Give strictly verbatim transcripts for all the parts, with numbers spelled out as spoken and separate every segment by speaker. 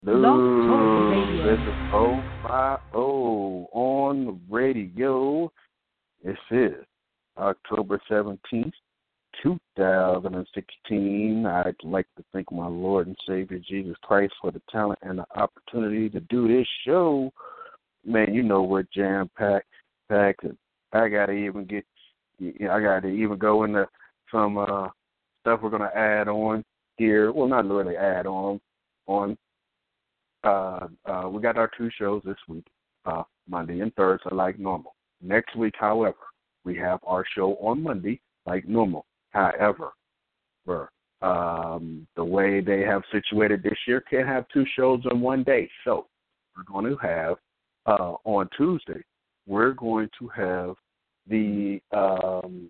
Speaker 1: Blog Talk
Speaker 2: Dude, this
Speaker 1: Radio.
Speaker 2: is oh five oh on the radio. This is October seventeenth, twenty sixteen. I'd like to thank my Lord and Savior Jesus Christ for the talent and the opportunity to do this show. Man, you know we're jam-packed. Packed. I got to even get, you know, I got to even go into some uh, stuff we're going to add on here. Well, not really add on, on. Uh, uh, we got our two shows this week, uh, Monday and Thursday, like normal. Next week, however, we have our show on Monday, like normal. However, um, the way they have situated this year, can't have two shows in one day. So we're going to have, uh, on Tuesday, we're going to have the um,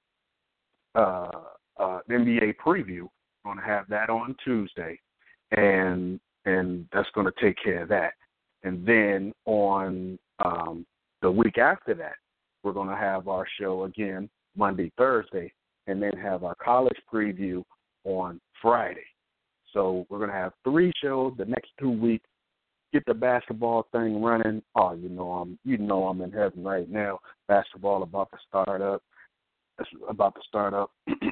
Speaker 2: uh, uh, N B A preview. We're going to have that on Tuesday, and and that's going to take care of that. And then on um, the week after that, we're going to have our show again Monday, Thursday, and then have our college preview on Friday. So we're going to have three shows the next two weeks. Get the basketball thing running. Oh, you know I'm you know I'm in heaven right now. Basketball about to start up. It's about to start up.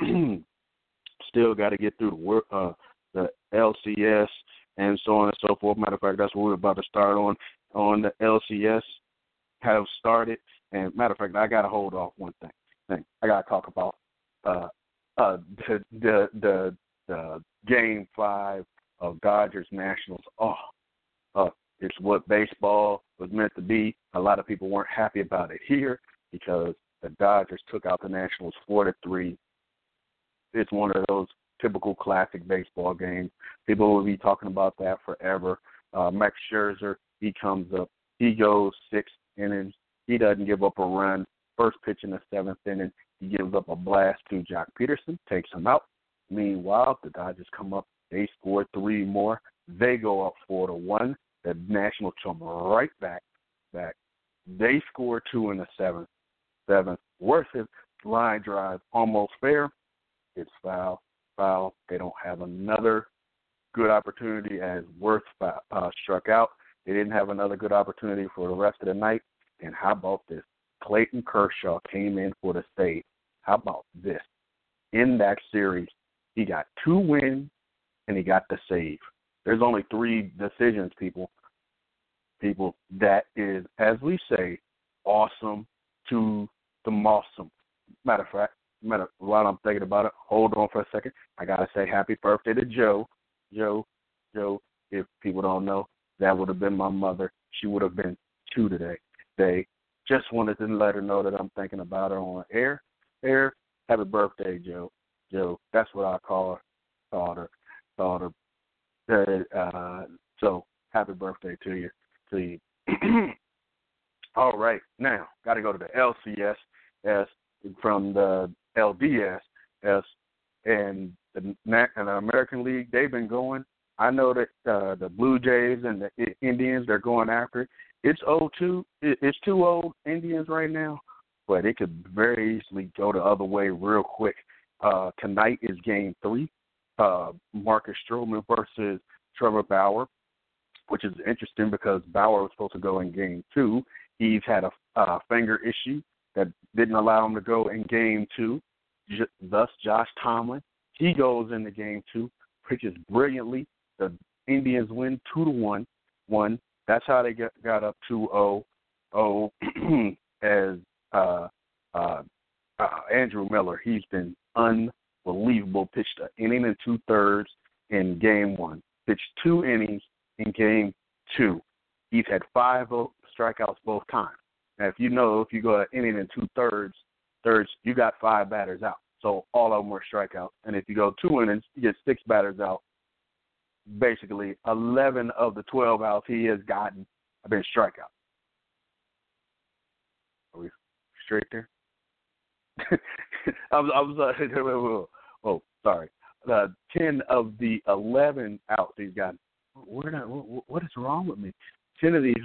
Speaker 2: Still got to get through the work, uh, the L C S and so on and so forth. Matter of fact, that's what we're about to start on on the L C S. Have started, and matter of fact, I got to hold off one thing. thing. I got to talk about uh, uh, the, the the the game five of Dodgers Nationals. Oh. Uh, it's what baseball was meant to be. A lot of people weren't happy about it here because the Dodgers took out the Nationals four to three. It's one of those typical classic baseball games. People will be talking about that forever. Uh, Max Scherzer, he comes up. He goes six innings. He doesn't give up a run. First pitch in the seventh inning, he gives up a blast to Jock Peterson, takes him out. Meanwhile, the Dodgers come up. They score three more. They go up four to one. The Nationals come right back. Back. They score two in the seventh. Seventh. Worth's line drive, almost fair. It's foul. Foul. They don't have another good opportunity as Worth uh, struck out. They didn't have another good opportunity for the rest of the night. And how about this? Clayton Kershaw came in for the save. How about this? In that series, he got two wins and he got the save. There's only three decisions, people. People, that is, as we say, awesome to the awesome. Matter of fact, matter, while I'm thinking about it, hold on for a second. I got to say happy birthday to Joe. Joe, Joe, if people don't know, that would have been my mother. She would have been two today. They just wanted to let her know that I'm thinking about her on air. Air, happy birthday, Joe. Joe, that's what I call her. Called her. Called her. Uh, so happy birthday to you, to you. All right, now got to go to the L C S as from the L D S as and the, and the American League. They've been going. I know that uh, the Blue Jays and the Indians, they're going after it. It's oh two. It's two old Indians right now, but it could very easily go the other way real quick. Uh, tonight is game three. Uh, Marcus Stroman versus Trevor Bauer, which is interesting because Bauer was supposed to go in game two. He's had a uh, finger issue that didn't allow him to go in game two. J- thus, Josh Tomlin, he goes into game two, pitches brilliantly. The Indians win two to one. One. That's how they get, got up two oh. Oh, as uh, uh, uh, Andrew Miller, he's been un. Unbelievable. Pitched an inning and two thirds in game one. Pitched two innings in game two. He's had five strikeouts both times. Now, if you know, if you go an inning and two thirds, thirds, you got five batters out. So all of them were strikeouts. And if you go two innings, you get six batters out. Basically, eleven of the twelve outs he has gotten have been strikeouts. Are we straight there? I was, I was uh, oh, sorry. Uh, ten of the eleven outs he's gotten. Where did I, what, what is wrong with me? Ten of these.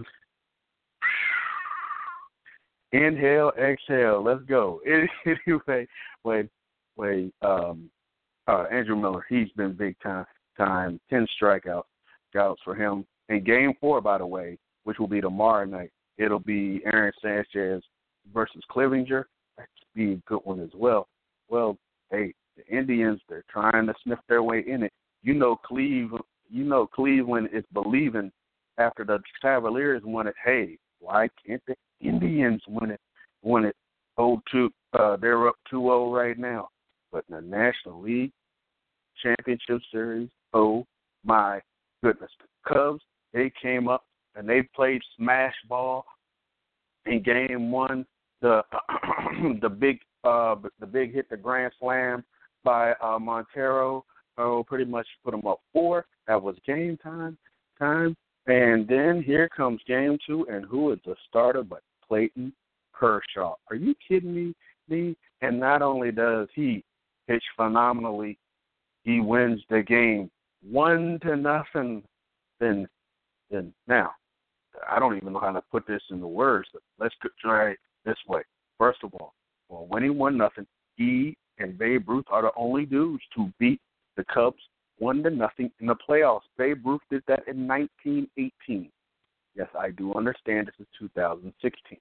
Speaker 2: Inhale, exhale. Let's go. Anyway, wait, wait. Um, uh, Andrew Miller, he's been big time. Time. Ten strikeouts. scouts for him. In game four, by the way, which will be tomorrow night, it'll be Aaron Sanchez versus Clevinger. That should be a good one as well. Well, hey, the Indians, they're trying to sniff their way in it. You know, Cleveland, you know, Cleveland is believing after the Cavaliers won it. Hey, why can't the Indians win it? Win it oh two. Uh, they're up two oh right now. But in the National League Championship Series, oh my goodness, the Cubs, they came up and they played smash ball in game one. The the big uh the big hit, the grand slam by uh, Montero, oh, pretty much put them up four. That was game time time. And then here comes game two, and who is the starter but Clayton Kershaw? Are you kidding me? Me? And not only does he pitch phenomenally, he wins the game one to nothing. Then, then now, I don't even know how to put this into words, but let's try it this way. First of all, well, winning one nothing, he and Babe Ruth are the only dudes to beat the Cubs one to nothing in the playoffs. Babe Ruth did that in nineteen eighteen. Yes, I do understand this is two thousand sixteen.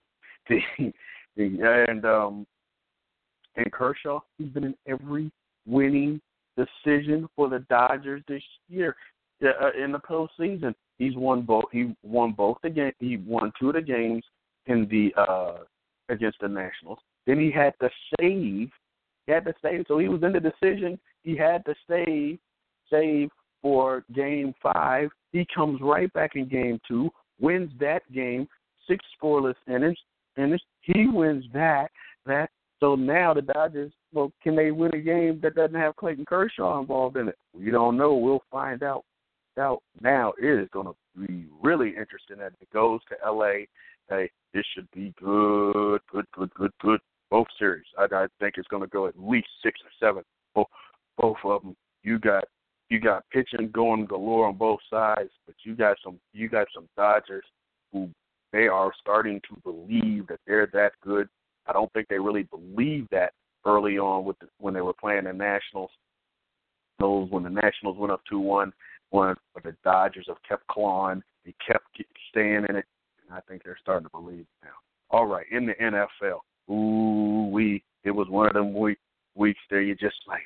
Speaker 2: and um, and Kershaw, he's been in every winning decision for the Dodgers this year uh, in the postseason. He's won both. He won both the game. He won two of the games in the uh, against the Nationals. Then he had to save. He had to save. So he was in the decision. He had to save. Save for game five. He comes right back in game two, wins that game, six scoreless innings, and he wins that. That so now the Dodgers, well, can they win a game that doesn't have Clayton Kershaw involved in it? We don't know. We'll find out. Out now it is going to be really interesting as it goes to L A. Hey, this should be good, good, good, good, good. Both series, I, I think it's going to go at least six or seven. Both, both of them. You got. You got pitching going galore on both sides, but you got some you got some Dodgers who they are starting to believe that they're that good. I don't think they really believed that early on with the, when they were playing the Nationals. Those when the Nationals went up two one, when but the Dodgers have kept clawing, they kept staying in it, and I think they're starting to believe it now. All right, in the N F L, ooh we it was one of them week, weeks there you just like.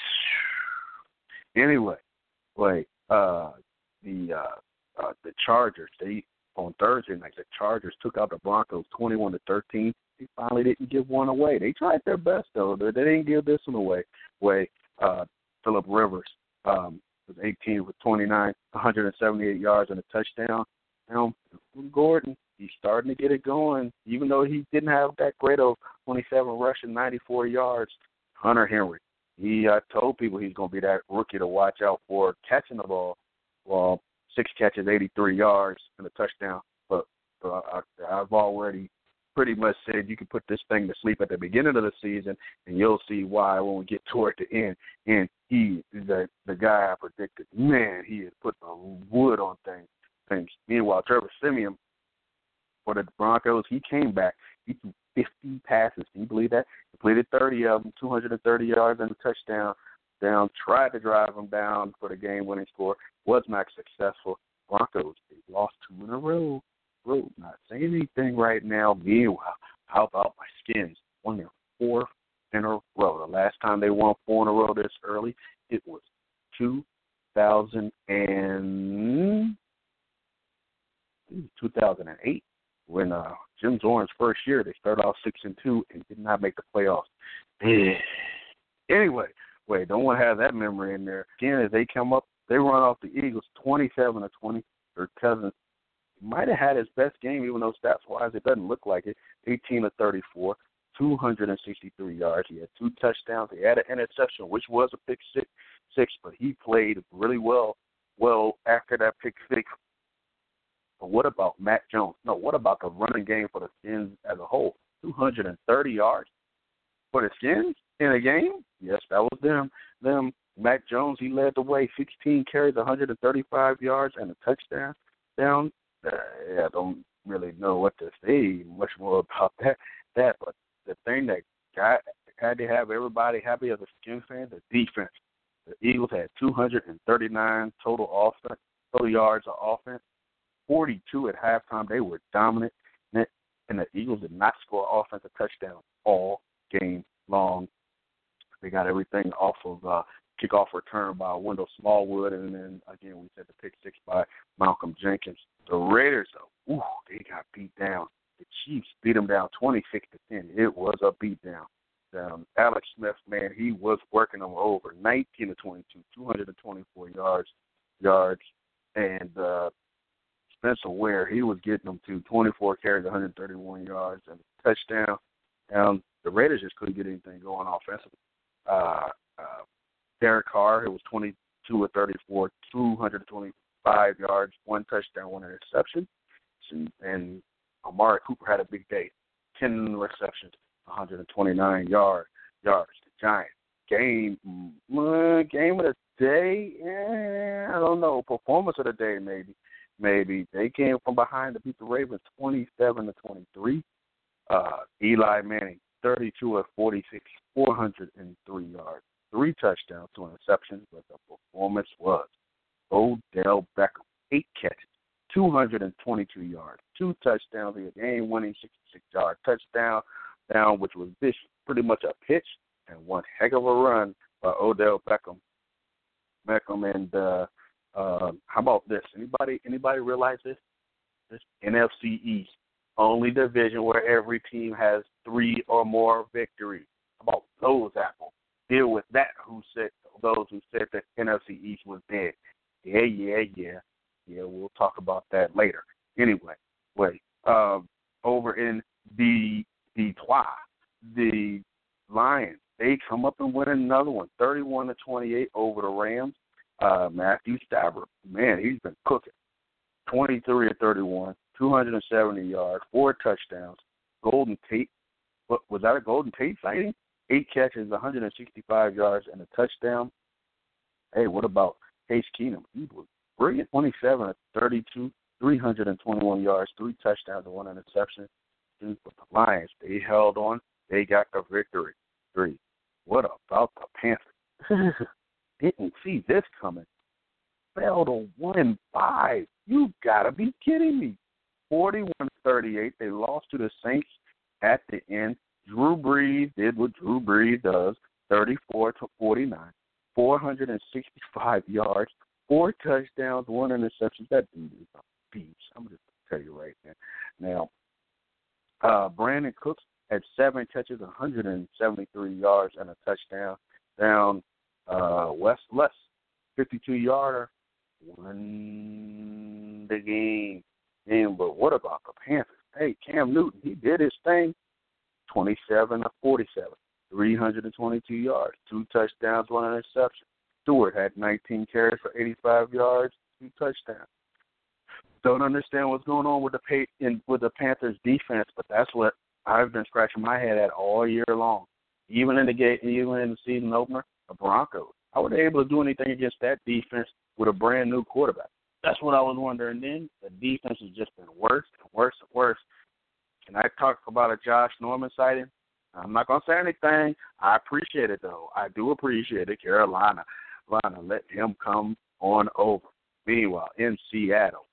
Speaker 2: Anyway, wait, uh, the uh, uh, the Chargers, they on Thursday night, the Chargers took out the Broncos twenty-one to thirteen. They finally didn't give one away. They tried their best, though. They didn't give this one away. Way, uh, Phillip Rivers um, was eighteen for twenty-nine, one hundred seventy-eight yards and a touchdown. Now, Gordon, he's starting to get it going, even though he didn't have that great of twenty-seven rushing, ninety-four yards. Hunter Henry. He uh, told people he's going to be that rookie to watch out for catching the ball. Well, six catches, eighty-three yards, and a touchdown. But uh, I, I've already pretty much said you can put this thing to sleep at the beginning of the season, and you'll see why when we get toward the end. And he, the the guy I predicted, man, he is putting a wood on things. things. Meanwhile, Trevor Siemian for the Broncos, he came back. He threw fifty passes. Can you believe that? Completed thirty of them, two hundred thirty yards and a touchdown. Down, tried to drive them down for the game-winning score. Was not successful. Broncos, they lost two in a row. Road, not saying anything right now. Meanwhile, how about my Skins? Won their fourth in a row. The last time they won four in a row this early, it was two thousand and two thousand eight. When uh, Jim Zorn's first year, they started off six and two and did not make the playoffs. Anyway, wait, don't want to have that memory in there. Again, as they come up, they run off the Eagles twenty-seven to twenty. Their Cousins might have had his best game, even though stats wise it doesn't look like it. eighteen to thirty-four, two hundred sixty-three yards. He had two touchdowns. He had an interception, which was a pick six, six, but he played really well. Well, after that pick six. But what about Matt Jones? No, what about the running game for the Skins as a whole? two hundred thirty yards for the Skins in a game? Yes, that was them. Them. Matt Jones, he led the way, sixteen carries, one hundred thirty-five yards, and a touchdown. Down. Uh, yeah, I don't really know what to say much more about that. That, but the thing that got had to have everybody happy as a Skins fan, the defense. The Eagles had two hundred thirty-nine total offense. total yards of offense, forty-two at halftime. They were dominant, and the Eagles did not score offensive touchdown all game long. They got everything off of uh, kickoff return by Wendell Smallwood, and then, again, we said the pick six by Malcolm Jenkins. The Raiders, though, ooh, they got beat down. The Chiefs beat them down twenty-six to ten. It was a beatdown. Um, Alex Smith, man, he was working them over, nineteen to twenty-two, two hundred twenty-four yards, yards, and uh, Spencer Ware, he was getting them to twenty-four carries, one hundred thirty-one yards, and a touchdown. Um, the Raiders just couldn't get anything going offensively. Uh, uh, Derek Carr, it was twenty-two of thirty-four, two hundred twenty-five yards, one touchdown, one interception, and, and Amari Cooper had a big day, ten receptions, one hundred twenty-nine yard, yards. The Giants, game, uh, game of the day, eh, I don't know, performance of the day maybe. Maybe. They came from behind to beat the Ravens twenty-seven to twenty-three. Uh, Eli Manning, thirty-two of forty-six, four hundred three yards, three touchdowns, two interceptions, but the performance was Odell Beckham, eight catches, two hundred twenty-two yards, two touchdowns, a game-winning sixty-six yard touchdown, down, which was this pretty much a pitch and one heck of a run by Odell Beckham. Beckham and uh, uh, how about this? Anybody anybody realize this? This N F C East, only division where every team has three or more victories. How about those apples? Deal with that. Who said those who said that N F C East was dead? Yeah, yeah, yeah. Yeah, we'll talk about that later. Anyway, wait. Um, over in the Detroit, the Lions, they come up and win another one, thirty-one to twenty-eight over the Rams. Uh, Matthew Stafford, man, he's been cooking. twenty-three to thirty-one, two hundred seventy yards, four touchdowns. Golden Tate, what was that a Golden Tate sighting? Eight catches, one hundred sixty-five yards, and a touchdown. Hey, what about Case Keenum? He was brilliant, twenty-seven to thirty-two, three hundred twenty-one yards, three touchdowns, and one interception. But the Lions, they held on. They got the victory. Three. What about the Panthers? Didn't see this coming. Fell to one and five. You gotta be kidding me. forty-one thirty-eight. They lost to the Saints at the end. Drew Brees did what Drew Brees does, thirty-four to forty-nine, four hundred sixty-five yards, four touchdowns, one interception. That dude is a beast. I'm just gonna tell you right now. Now, uh, Brandon Cooks had seven catches, one hundred seventy-three yards, and a touchdown. Down uh, Wes Less, fifty-two yarder, won the game. And, but what about the Panthers? Hey, Cam Newton, he did his thing, twenty-seven to forty-seven, three hundred twenty-two yards, two touchdowns, one interception. Stewart had nineteen carries for eighty-five yards, two touchdowns. Don't understand what's going on with the pay, in, with the Panthers defense, but that's what I've been scratching my head at all year long. Even in the game, even in the season opener, the Broncos. How were they able to do anything against that defense with a brand new quarterback? That's what I was wondering then. The defense has just been worse and worse and worse. Can I talk about a Josh Norman sighting? I'm not going to say anything. I appreciate it, though. I do appreciate it. Carolina, Carolina, let him come on over. Meanwhile, in Seattle,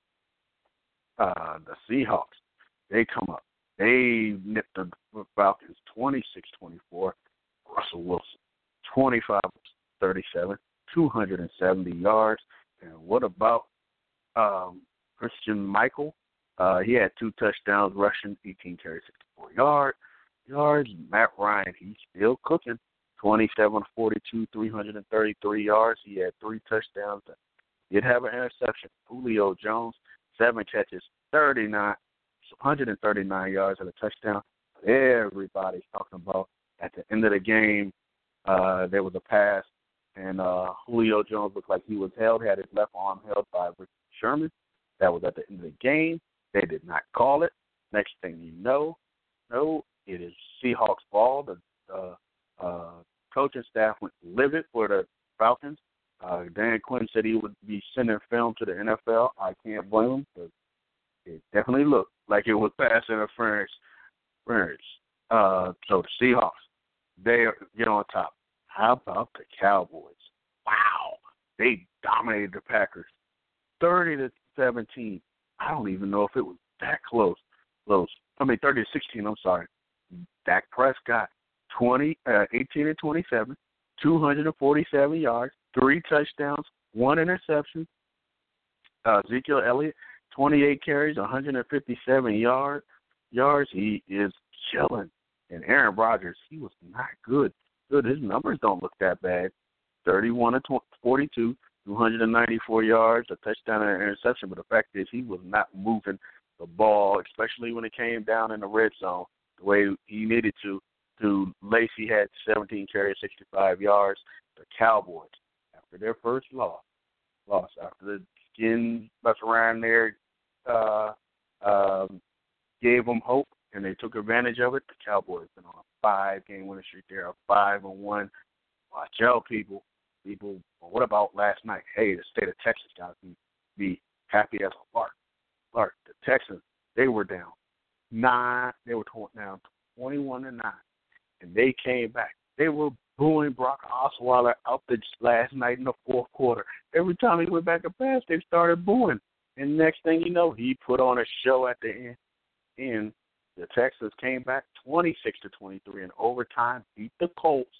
Speaker 2: uh, the Seahawks, they come up. They nipped the Falcons twenty-six twenty-four. Russell Wilson, twenty-five thirty-seven, two hundred seventy yards. And what about um, Christian Michael? Uh, he had two touchdowns rushing, eighteen carries, sixty-four yard, yards. Matt Ryan, he's still cooking, twenty-seven forty-two, three hundred thirty-three yards. He had three touchdowns. Did have an interception. Julio Jones, seven catches, thirty-nine, one hundred thirty-nine yards and a touchdown. Everybody's talking about at the end of the game, uh, there was a pass, and uh, Julio Jones looked like he was held, had his left arm held by Richard Sherman. That was at the end of the game. They did not call it. Next thing you know, no, it is Seahawks ball. The uh, uh, coaching staff went livid for the Falcons. Uh, Dan Quinn said he would be sending film to the N F L. I can't blame him, but it definitely looked like it was pass interference. Uh, so the Seahawks, they get on top. How about the Cowboys? Wow, they dominated the Packers, thirty to seventeen. I don't even know if it was that close. Close. I mean, thirty to sixteen. I'm sorry. Dak Prescott, twenty, uh, eighteen and twenty-seven, two hundred forty-seven yards, three touchdowns, one interception. Uh, Ezekiel Elliott, twenty-eight carries, one hundred fifty-seven yard, yards. He is killing. And Aaron Rodgers, he was not good. Good. His numbers don't look that bad. thirty-one and forty-two, two hundred ninety-four yards, a touchdown and an interception. But the fact is, he was not moving the ball, especially when it came down in the red zone, the way he needed to. To Lacy had seventeen carries, sixty-five yards. The Cowboys, after their first loss, loss after the skin mess around there, uh, um, gave them hope, and they took advantage of it. The Cowboys been on a five-game winning streak. They're a five and one. Watch out, people. People, well, what about last night? Hey, the state of Texas got to be, be happy as a lark. Lark, the Texans, they were down nine. They were down twenty-one to nine, and they came back. They were booing Brock Osweiler out the last night in the fourth quarter. Every time he went back and passed, they started booing. And next thing you know, he put on a show at the end. And the Texans came back twenty-six to twenty-three in overtime, beat the Colts.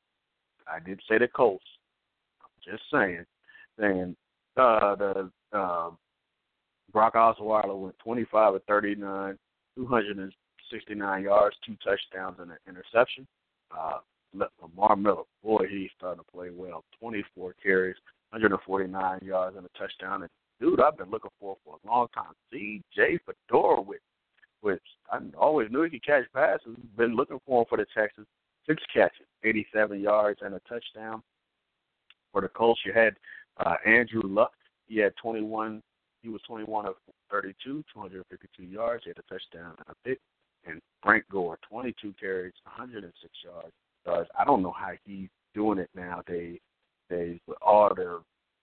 Speaker 2: I did say the Colts. I'm just saying. Saying uh, the uh, Brock Osweiler went twenty-five of thirty-nine, two hundred sixty-nine yards, two touchdowns, and an interception. Uh, Lamar Miller, boy, he's starting to play well. twenty-four carries, one hundred forty-nine yards, and a touchdown. And, dude, I've been looking for for a long time. C J Fedorowicz, which I always knew he could catch passes. Been looking for him for the Texans. Six catches, eighty-seven yards, and a touchdown. For the Colts, you had uh, Andrew Luck. He had twenty-one. He was twenty-one of thirty-two, two hundred fifty-two yards. He had a touchdown and a pick. And Frank Gore, twenty-two carries, one hundred six yards. Uh, I don't know how he's doing it nowadays. Days with all their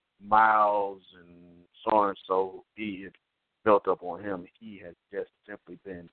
Speaker 2: miles and so on and so he is built up on him. He has just simply been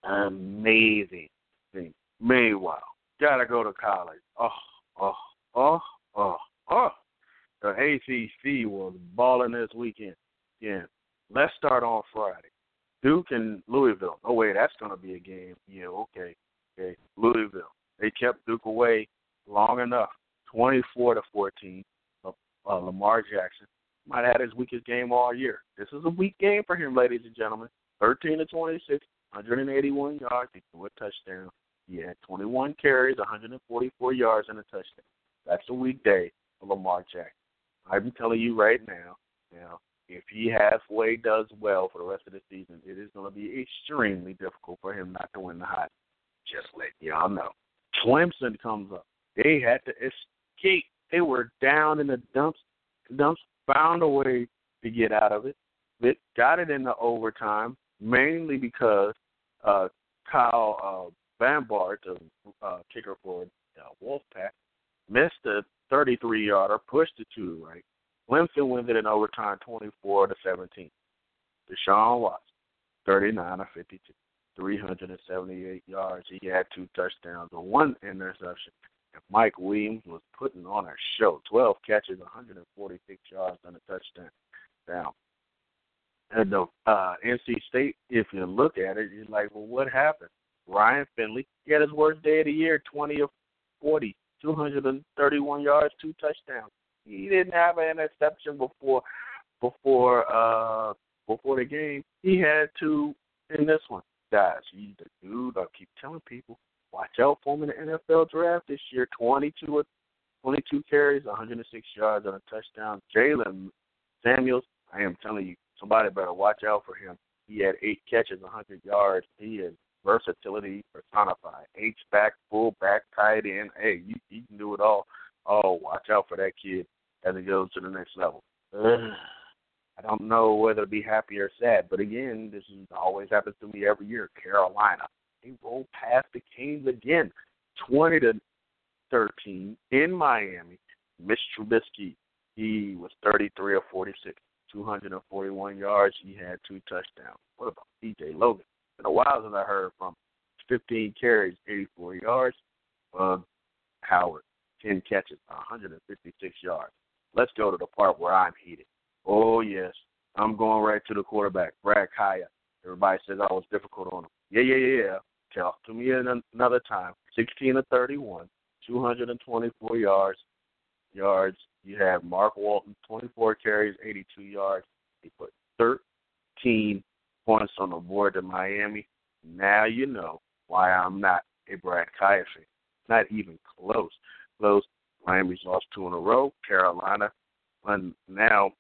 Speaker 2: amazing. Meanwhile, gotta go to college. Oh, oh, oh, oh, oh. The A C C was balling this weekend. Yeah, let's start on Friday. Duke and Louisville. Oh wait, that's gonna be a game. Yeah, okay, okay. Louisville. They kept Duke away long enough, twenty-four to fourteen. Uh, uh, Lamar Jackson might have had his weakest game all year. This is a weak game for him, ladies and gentlemen. thirteen to twenty-six, one hundred eighty-one yards. He threw a touchdown. He had twenty-one carries, one hundred forty-four yards, and a touchdown. That's a weak day for Lamar Jackson. I'm telling you right now, now, if he halfway does well for the rest of the season, it is going to be extremely difficult for him not to win the Heisman. Just letting y'all know. Clemson comes up. They had to escape. They were down in the dumps. Dumps found a way to get out of it. They got it in the overtime, mainly because uh, Kyle uh, Van Bart, the uh, kicker for uh, Wolfpack, missed a thirty-three-yarder, pushed it to the right. Clemson wins it in overtime, twenty-four to seventeen. Deshaun Watson, thirty-nine of fifty-two, three hundred seventy-eight yards. He had two touchdowns and one interception. And Mike Williams was putting on a show, twelve catches, one hundred forty-six yards, and a touchdown. Now, and the uh, N C State, if you look at it, you're like, well, what happened? Ryan Finley, he had his worst day of the year, twenty of forty, two hundred thirty-one yards, two touchdowns. He didn't have an interception before before uh, before the game. He had two in this one. Guys, he's the dude. I keep telling people, watch out for him in the N F L draft this year. twenty-two, twenty-two carries, one hundred six yards, and a touchdown. Jalen Samuels, I am telling you, somebody better watch out for him. He had eight catches, one hundred yards. He is versatility personified. H-back, full-back, tight end. Hey, you, you can do it all. Oh, watch out for that kid as he goes to the next level. Ugh. I don't know whether to be happy or sad, but again, this is always happens to me every year. Carolina, they rolled past the Kings again, twenty to thirteen in Miami. Mitch Trubisky, he was thirty-three of forty-six, two hundred forty-one yards. He had two touchdowns. What about C J Logan? It's been a while since I heard from him. fifteen carries, eighty-four yards. Uh, Howard, ten catches, one hundred fifty-six yards. Let's go to the part where I'm heated. Oh, yes, I'm going right to the quarterback, Brad Kaya. Everybody says I was difficult on him. Yeah, yeah, yeah, yeah. Tell to me another time. sixteen of thirty-one, two hundred twenty-four yards. Yards. You have Mark Walton, twenty-four carries, eighty-two yards. He put thirteen points on the board to Miami. Now you know why I'm not a Brad Kaya fan. Not even close. Close. Miami's lost two in a row. Carolina. And now,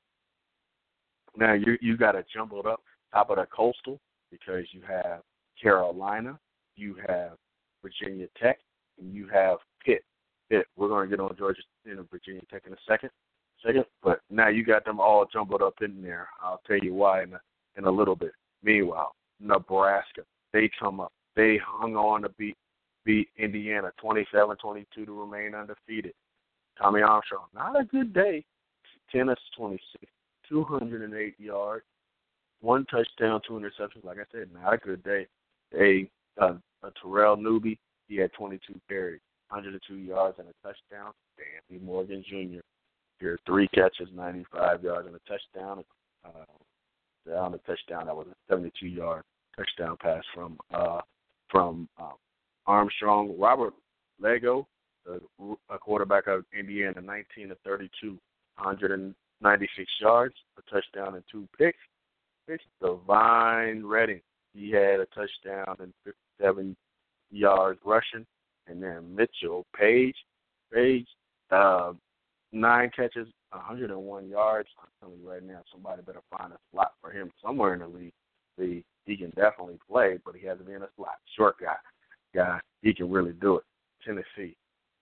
Speaker 2: now you you got it jumbled up top of the coastal because you have Carolina, you have Virginia Tech, and you have Pitt. Pitt. We're going to get on Georgia and Virginia Tech in a second. Second, but now you got them all jumbled up in there. I'll tell you why in a, in a little bit. Meanwhile, Nebraska, they come up. They hung on to beat beat Indiana twenty-seven twenty-two to remain undefeated. Tommy Armstrong, not a good day. ten of twenty-six, two hundred eight yards, one touchdown, two interceptions. Like I said, not a good day. A, uh, a Terrell Newby, he had twenty-two carries, one hundred two yards and a touchdown. Stanley Morgan Junior Here, three catches, ninety-five yards and a touchdown. Uh, on the touchdown, that was a seventy-two yard touchdown pass from uh, from uh, Armstrong. Robert Lego, the a quarterback of Indiana, nineteen of thirty-two, one hundred ninety-six yards, a touchdown and two picks. Picks. Divine Redding, he had a touchdown and fifty-seven yards rushing. And then Mitchell Page, Page, uh, nine catches, one hundred one yards. I'm telling you right now, somebody better find a slot for him somewhere in the league. The, he can definitely play, but he has to be in a slot. Short guy, guy, he can really do it. Tennessee,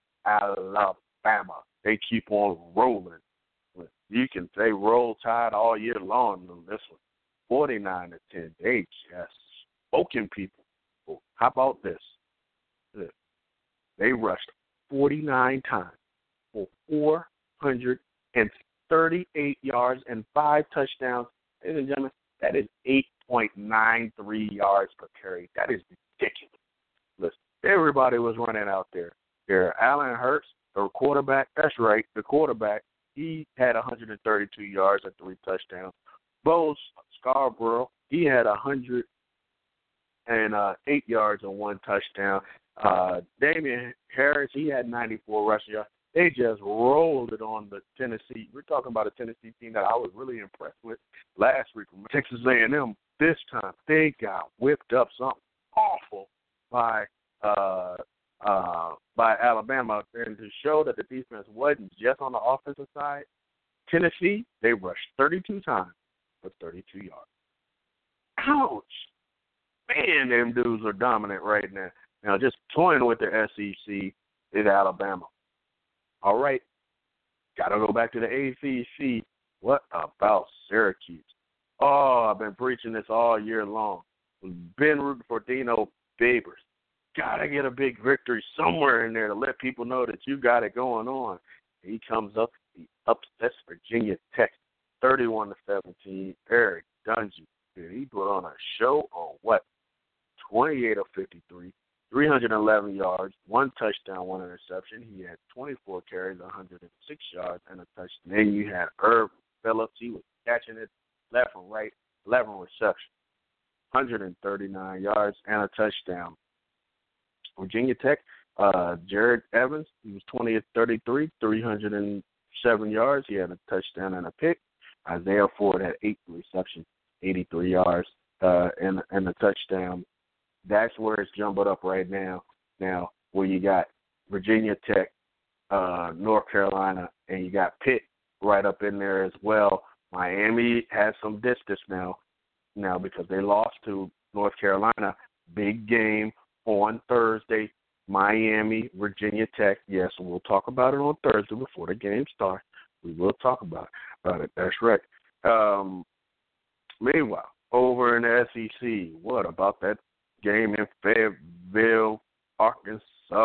Speaker 2: Alabama, they keep on rolling. You can say roll tide all year long on this one. forty-nine to ten. They just spoken people. Well, how about this? They rushed forty-nine times for four hundred thirty-eight yards and five touchdowns. Ladies and gentlemen, that is eight point nine three yards per carry. That is ridiculous. Listen, everybody was running out there. There, Allen Hurts, the quarterback. That's right, the quarterback. He had one hundred thirty-two yards and three touchdowns. Bo Scarborough, he had one hundred eight yards and one touchdown. Uh, Damian Harris, he had ninety-four rushing yards. They just rolled it on the Tennessee. We're talking about a Tennessee team that I was really impressed with last week. Texas A and M, this time, they got whipped up something awful by uh, uh, by Alabama. And to show that the defense wasn't just on the offensive side, Tennessee, they rushed thirty-two times for thirty-two yards. Ouch. Man, them dudes are dominant right now. Now, just toying with the S E C is Alabama. All right. Got to go back to the A C C. What about Syracuse? Oh, I've been preaching this all year long. Been rooting for Dino Babers. Got to get a big victory somewhere in there to let people know that you got it going on. He comes up, he upsets Virginia Tech, thirty-one to seventeen. Eric Dungy, he put on a show on what? twenty-eight of fifty-three. three hundred eleven yards, one touchdown, one interception. He had twenty-four carries, one hundred six yards, and a touchdown. Then you had Herb Phillips. He was catching it left and right, eleven receptions, one hundred thirty-nine yards, and a touchdown. Virginia Tech, uh, Jared Evans, he was twenty of thirty-three, three hundred seven yards. He had a touchdown and a pick. Isaiah Ford had eight receptions, eighty-three yards, uh, and, and a touchdown. That's where it's jumbled up right now. Now, where you got Virginia Tech, uh, North Carolina, and you got Pitt right up in there as well. Miami has some distance now, now because they lost to North Carolina. Big game on Thursday. Miami, Virginia Tech. Yes, we'll talk about it on Thursday before the game starts. We will talk about it. About it. That's right. Um, meanwhile, over in the S E C, what about that game in Fayetteville, Arkansas?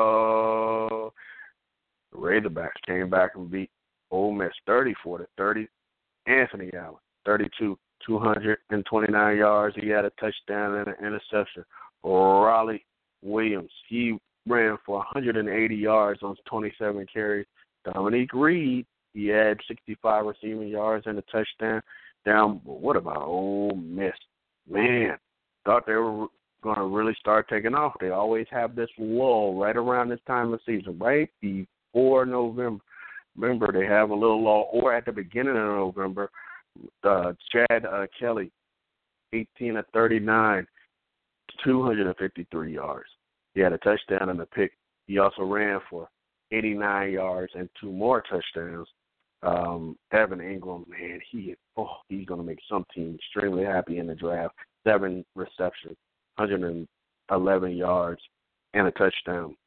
Speaker 2: The Razorbacks came back and beat Ole Miss thirty-four to thirty. Anthony Allen, thirty-two, two hundred twenty-nine yards. He had a touchdown and an interception. Raleigh Williams, he ran for one hundred eighty yards on twenty-seven carries. Dominique Reed, he had sixty-five receiving yards and a touchdown. down. But what about Ole Miss? Man, thought they were going to really start taking off. They always have this lull right around this time of season, right before November. Remember, they have a little lull, or at the beginning of November. Uh, Chad uh, Kelly, eighteen of thirty-nine, two hundred fifty-three yards. He had a touchdown and a pick. He also ran for eighty-nine yards and two more touchdowns. Um, Evan Ingram, man, he oh, he's going to make some team extremely happy in the draft. Seven receptions, one hundred eleven yards, and a touchdown.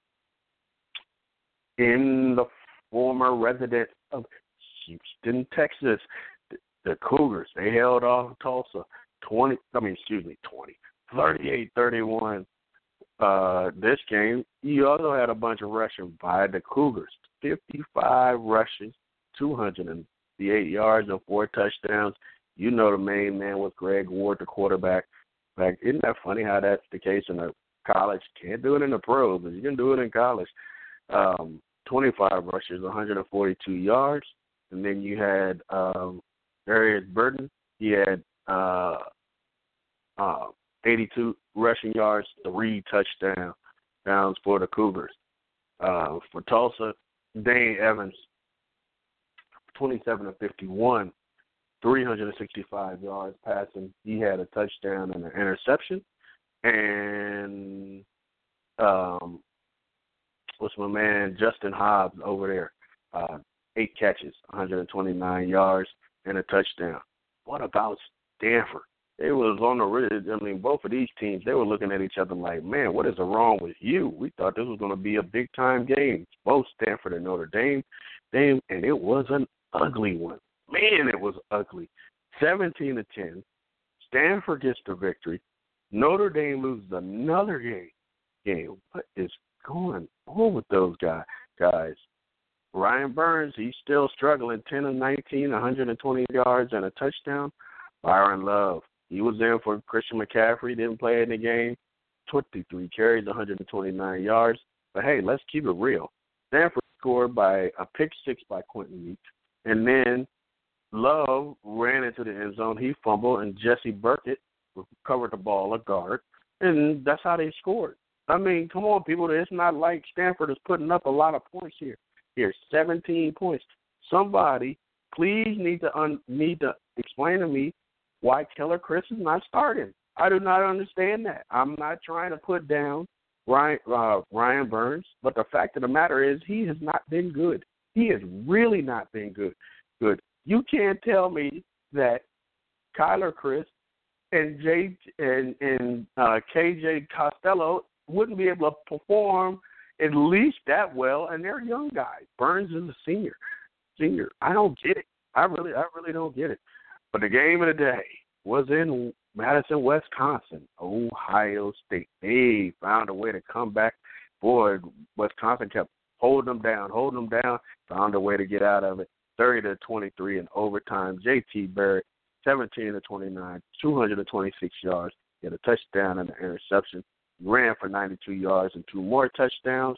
Speaker 2: In the former resident of Houston, Texas, the, the Cougars, they held off Tulsa twenty. I mean, excuse me, twenty, thirty-eight thirty-one. Uh, this game, you also had a bunch of rushing by the Cougars. fifty-five rushes, two hundred eight yards, and four touchdowns. You know the main man was Greg Ward, the quarterback. Like, isn't that funny how that's the case in a college? Can't do it in the pros, but you can do it in college. Um, twenty-five rushes, one hundred forty-two yards. And then you had um, Darius Burton. He had uh, uh, eighty-two rushing yards, three touchdowns downs for the Cougars. Uh, for Tulsa, Dane Evans, twenty-seven of fifty-one, three hundred sixty-five yards passing. He had a touchdown and an interception. And um, what's my man, Justin Hobbs over there, uh, eight catches, one hundred twenty-nine yards, and a touchdown. What about Stanford? It was on the ridge. I mean, both of these teams, they were looking at each other like, man, what is wrong with you? We thought this was going to be a big-time game. Both Stanford and Notre Dame, Dame, and it was an ugly one. Man, it was ugly. seventeen to ten. Stanford gets the victory. Notre Dame loses another game. Game. What is going on with those guys? Guys, Ryan Burns, he's still struggling. ten of nineteen, one hundred twenty yards and a touchdown. Byron Love, he was in for Christian McCaffrey, didn't play in the game. twenty-three carries, one hundred twenty-nine yards. But, hey, let's keep it real. Stanford scored by a pick six by Quentin Meeks. And then Love ran into the end zone. He fumbled, and Jesse Burkett covered the ball, a guard. And that's how they scored. I mean, come on, people. It's not like Stanford is putting up a lot of points here. Here, seventeen points. Somebody, please need to un- need to explain to me why Keller Chris is not starting. I do not understand that. I'm not trying to put down Ryan, uh, Ryan Burns, but the fact of the matter is he has not been good. He has really not been good. Good. You can't tell me that Kyler Chris and J and, and uh, K J Costello wouldn't be able to perform at least that well, and they're young guys. Burns is a senior. Senior. I don't get it. I really, I really don't get it. But the game of the day was in Madison, Wisconsin, Ohio State. They found a way to come back. Boy, Wisconsin kept holding them down, holding them down, found a way to get out of it. thirty to twenty-three in overtime. J T Barrett, seventeen to twenty-nine, two hundred twenty-six yards. He had a touchdown and an interception. Ran for ninety-two yards and two more touchdowns.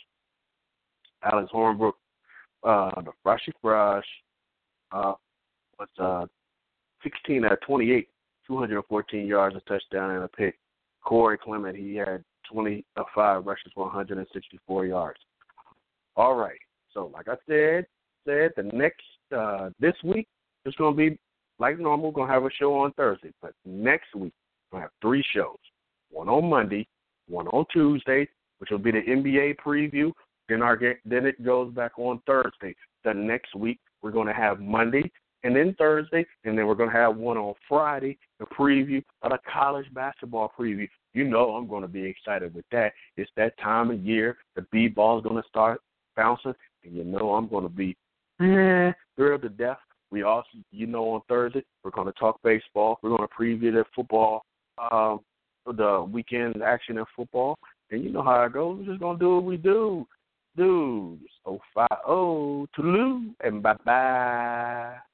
Speaker 2: Alex Hornbrook, uh, the Froshy Frosh, uh, was uh, sixteen out of twenty-eight, two hundred fourteen yards, a touchdown, and a pick. Corey Clement, he had twenty-five rushes for one hundred sixty-four yards. All right. So, like I said, said the next uh, this week it's going to be like normal. We're going to have a show on Thursday, but next week we'll have three shows. One on Monday, one on Tuesday, which will be the N B A preview. Then our then it goes back on Thursday. The next week we're going to have Monday and then Thursday, and then we're going to have one on Friday, the preview of the college basketball preview. You know I'm going to be excited with that. It's that time of year. The B-ball is going to start bouncing, and you know I'm going to be eh, thrilled to death. We also, you know, on Thursday we're going to talk baseball. We're going to preview the football, um, the weekend action in football, and you know how it goes. We're just going to do what we do. Dudes, oh five oh, Toulouse, and bye-bye.